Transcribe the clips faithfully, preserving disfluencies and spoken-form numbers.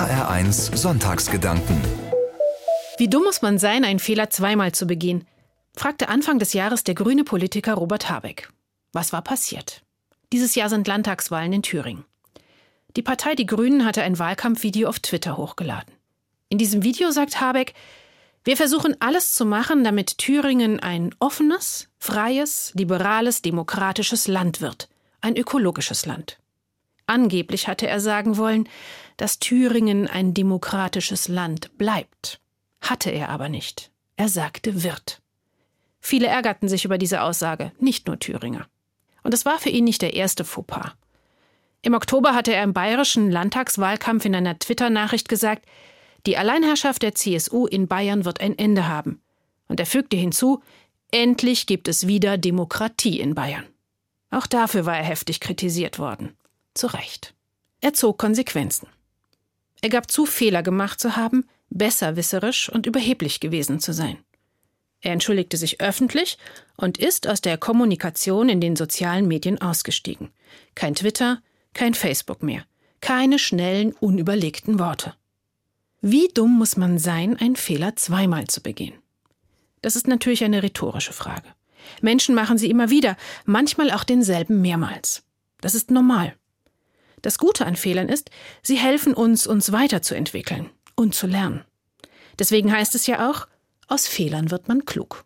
H R eins Sonntagsgedanken. Wie dumm muss man sein, einen Fehler zweimal zu begehen? Fragte Anfang des Jahres der grüne Politiker Robert Habeck. Was war passiert? Dieses Jahr sind Landtagswahlen in Thüringen. Die Partei Die Grünen hatte ein Wahlkampfvideo auf Twitter hochgeladen. In diesem Video sagt Habeck: Wir versuchen alles zu machen, damit Thüringen ein offenes, freies, liberales, demokratisches Land wird. Ein ökologisches Land. Angeblich hatte er sagen wollen, dass Thüringen ein demokratisches Land bleibt. Hatte er aber nicht. Er sagte wird. Viele ärgerten sich über diese Aussage, nicht nur Thüringer. Und es war für ihn nicht der erste Fauxpas. Im Oktober hatte er im bayerischen Landtagswahlkampf in einer Twitter-Nachricht gesagt, die Alleinherrschaft der C S U in Bayern wird ein Ende haben. Und er fügte hinzu, endlich gibt es wieder Demokratie in Bayern. Auch dafür war er heftig kritisiert worden. Zu Recht. Er zog Konsequenzen. Er gab zu, Fehler gemacht zu haben, besserwisserisch und überheblich gewesen zu sein. Er entschuldigte sich öffentlich und ist aus der Kommunikation in den sozialen Medien ausgestiegen. Kein Twitter, kein Facebook mehr. Keine schnellen, unüberlegten Worte. Wie dumm muss man sein, einen Fehler zweimal zu begehen? Das ist natürlich eine rhetorische Frage. Menschen machen sie immer wieder, manchmal auch denselben mehrmals. Das ist normal. Das Gute an Fehlern ist, sie helfen uns, uns weiterzuentwickeln und zu lernen. Deswegen heißt es ja auch, aus Fehlern wird man klug.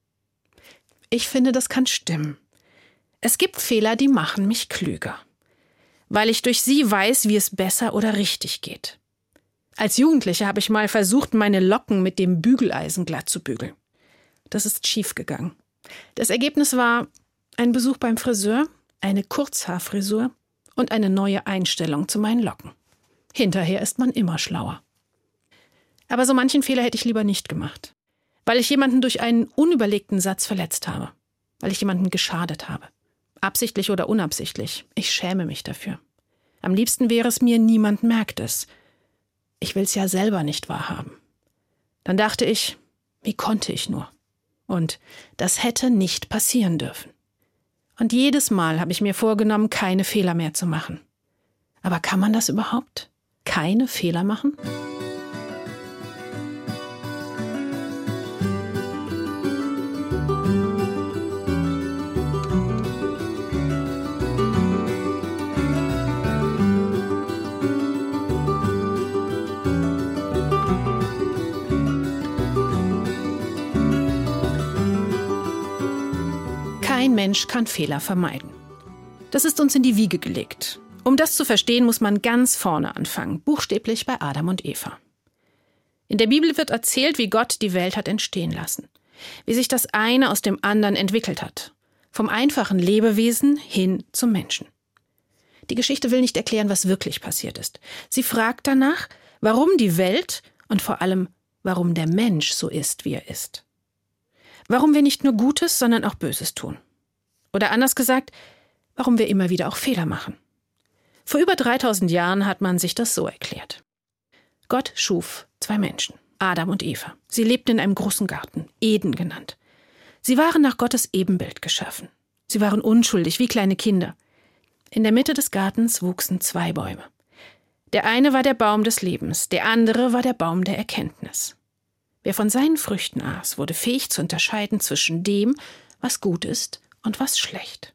Ich finde, das kann stimmen. Es gibt Fehler, die machen mich klüger. Weil ich durch sie weiß, wie es besser oder richtig geht. Als Jugendliche habe ich mal versucht, meine Locken mit dem Bügeleisen glatt zu bügeln. Das ist schiefgegangen. Das Ergebnis war ein Besuch beim Friseur, eine Kurzhaarfrisur und eine neue Einstellung zu meinen Locken. Hinterher ist man immer schlauer. Aber so manchen Fehler hätte ich lieber nicht gemacht. Weil ich jemanden durch einen unüberlegten Satz verletzt habe. Weil ich jemanden geschadet habe. Absichtlich oder unabsichtlich. Ich schäme mich dafür. Am liebsten wäre es mir, niemand merkt es. Ich will es ja selber nicht wahrhaben. Dann dachte ich, wie konnte ich nur? Und das hätte nicht passieren dürfen. Und jedes Mal habe ich mir vorgenommen, keine Fehler mehr zu machen. Aber kann man das überhaupt? Keine Fehler machen? Kein Mensch kann Fehler vermeiden. Das ist uns in die Wiege gelegt. Um das zu verstehen, muss man ganz vorne anfangen, buchstäblich bei Adam und Eva. In der Bibel wird erzählt, wie Gott die Welt hat entstehen lassen. Wie sich das eine aus dem anderen entwickelt hat. Vom einfachen Lebewesen hin zum Menschen. Die Geschichte will nicht erklären, was wirklich passiert ist. Sie fragt danach, warum die Welt und vor allem, warum der Mensch so ist, wie er ist. Warum wir nicht nur Gutes, sondern auch Böses tun. Oder anders gesagt, warum wir immer wieder auch Fehler machen. Vor über dreitausend Jahren hat man sich das so erklärt. Gott schuf zwei Menschen, Adam und Eva. Sie lebten in einem großen Garten, Eden genannt. Sie waren nach Gottes Ebenbild geschaffen. Sie waren unschuldig, wie kleine Kinder. In der Mitte des Gartens wuchsen zwei Bäume. Der eine war der Baum des Lebens, der andere war der Baum der Erkenntnis. Wer von seinen Früchten aß, wurde fähig zu unterscheiden zwischen dem, was gut ist und was schlecht.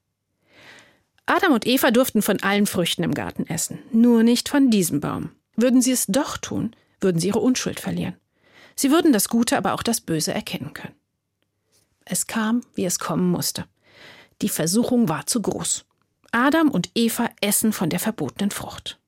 Adam und Eva durften von allen Früchten im Garten essen, nur nicht von diesem Baum. Würden sie es doch tun, würden sie ihre Unschuld verlieren. Sie würden das Gute, aber auch das Böse erkennen können. Es kam, wie es kommen musste. Die Versuchung war zu groß. Adam und Eva essen von der verbotenen Frucht.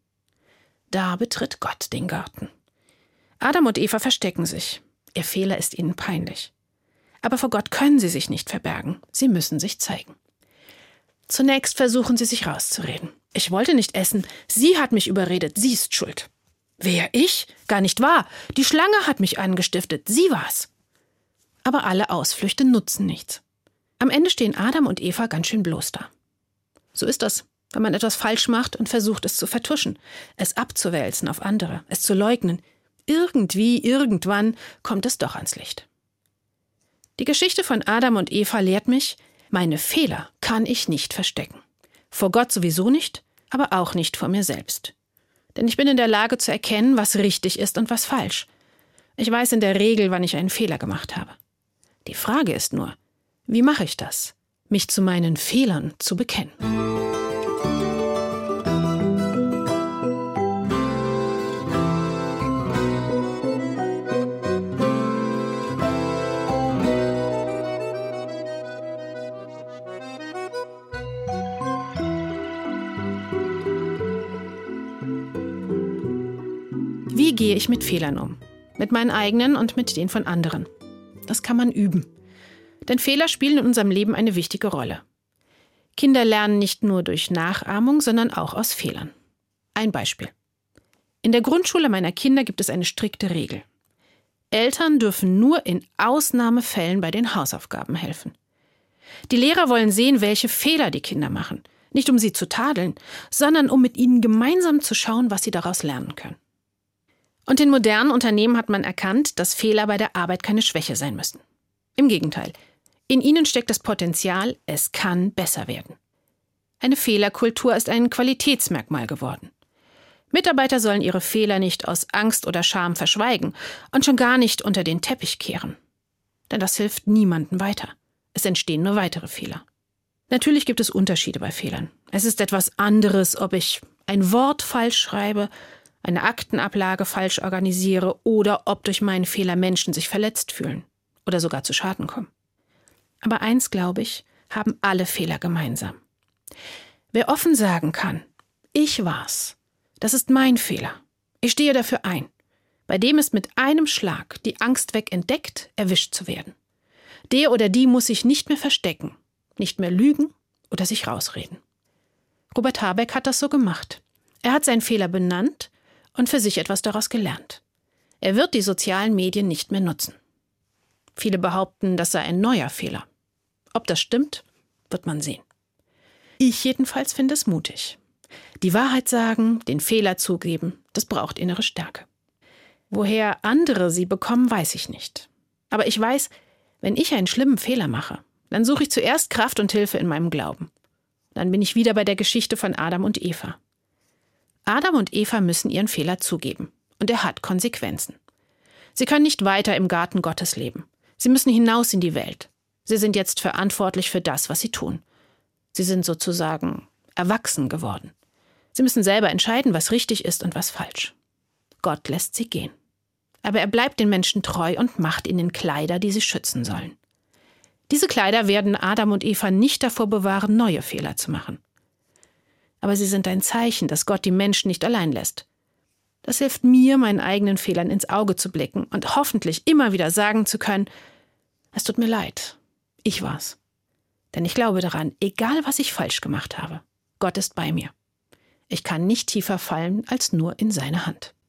Da betritt Gott den Garten. Adam und Eva verstecken sich. Ihr Fehler ist ihnen peinlich. Aber vor Gott können sie sich nicht verbergen. Sie müssen sich zeigen. Zunächst versuchen sie sich rauszureden. Ich wollte nicht essen. Sie hat mich überredet. Sie ist schuld. Wer, ich? Gar nicht wahr. Die Schlange hat mich angestiftet. Sie war's. Aber alle Ausflüchte nutzen nichts. Am Ende stehen Adam und Eva ganz schön bloß da. So ist das, wenn man etwas falsch macht und versucht, es zu vertuschen, es abzuwälzen auf andere, es zu leugnen. Irgendwie, irgendwann kommt es doch ans Licht. Die Geschichte von Adam und Eva lehrt mich, meine Fehler kann ich nicht verstecken. Vor Gott sowieso nicht, aber auch nicht vor mir selbst. Denn ich bin in der Lage zu erkennen, was richtig ist und was falsch. Ich weiß in der Regel, wann ich einen Fehler gemacht habe. Die Frage ist nur, wie mache ich das, mich zu meinen Fehlern zu bekennen? Wie gehe ich mit Fehlern um? Mit meinen eigenen und mit denen von anderen. Das kann man üben. Denn Fehler spielen in unserem Leben eine wichtige Rolle. Kinder lernen nicht nur durch Nachahmung, sondern auch aus Fehlern. Ein Beispiel. In der Grundschule meiner Kinder gibt es eine strikte Regel. Eltern dürfen nur in Ausnahmefällen bei den Hausaufgaben helfen. Die Lehrer wollen sehen, welche Fehler die Kinder machen. Nicht um sie zu tadeln, sondern um mit ihnen gemeinsam zu schauen, was sie daraus lernen können. Und in modernen Unternehmen hat man erkannt, dass Fehler bei der Arbeit keine Schwäche sein müssen. Im Gegenteil, in ihnen steckt das Potenzial, es kann besser werden. Eine Fehlerkultur ist ein Qualitätsmerkmal geworden. Mitarbeiter sollen ihre Fehler nicht aus Angst oder Scham verschweigen und schon gar nicht unter den Teppich kehren. Denn das hilft niemandem weiter. Es entstehen nur weitere Fehler. Natürlich gibt es Unterschiede bei Fehlern. Es ist etwas anderes, ob ich ein Wort falsch schreibe, eine Aktenablage falsch organisiere oder ob durch meinen Fehler Menschen sich verletzt fühlen oder sogar zu Schaden kommen. Aber eins, glaube ich, haben alle Fehler gemeinsam. Wer offen sagen kann, ich war's, das ist mein Fehler, ich stehe dafür ein, bei dem ist mit einem Schlag die Angst weg entdeckt, erwischt zu werden. Der oder die muss sich nicht mehr verstecken, nicht mehr lügen oder sich rausreden. Robert Habeck hat das so gemacht. Er hat seinen Fehler benannt und für sich etwas daraus gelernt. Er wird die sozialen Medien nicht mehr nutzen. Viele behaupten, das sei ein neuer Fehler. Ob das stimmt, wird man sehen. Ich jedenfalls finde es mutig. Die Wahrheit sagen, den Fehler zugeben, das braucht innere Stärke. Woher andere sie bekommen, weiß ich nicht. Aber ich weiß, wenn ich einen schlimmen Fehler mache, dann suche ich zuerst Kraft und Hilfe in meinem Glauben. Dann bin ich wieder bei der Geschichte von Adam und Eva. Adam und Eva müssen ihren Fehler zugeben. Und er hat Konsequenzen. Sie können nicht weiter im Garten Gottes leben. Sie müssen hinaus in die Welt. Sie sind jetzt verantwortlich für das, was sie tun. Sie sind sozusagen erwachsen geworden. Sie müssen selber entscheiden, was richtig ist und was falsch. Gott lässt sie gehen. Aber er bleibt den Menschen treu und macht ihnen Kleider, die sie schützen sollen. Diese Kleider werden Adam und Eva nicht davor bewahren, neue Fehler zu machen. Aber sie sind ein Zeichen, dass Gott die Menschen nicht allein lässt. Das hilft mir, meinen eigenen Fehlern ins Auge zu blicken und hoffentlich immer wieder sagen zu können, es tut mir leid, ich war's. Denn ich glaube daran, egal was ich falsch gemacht habe, Gott ist bei mir. Ich kann nicht tiefer fallen als nur in seine Hand.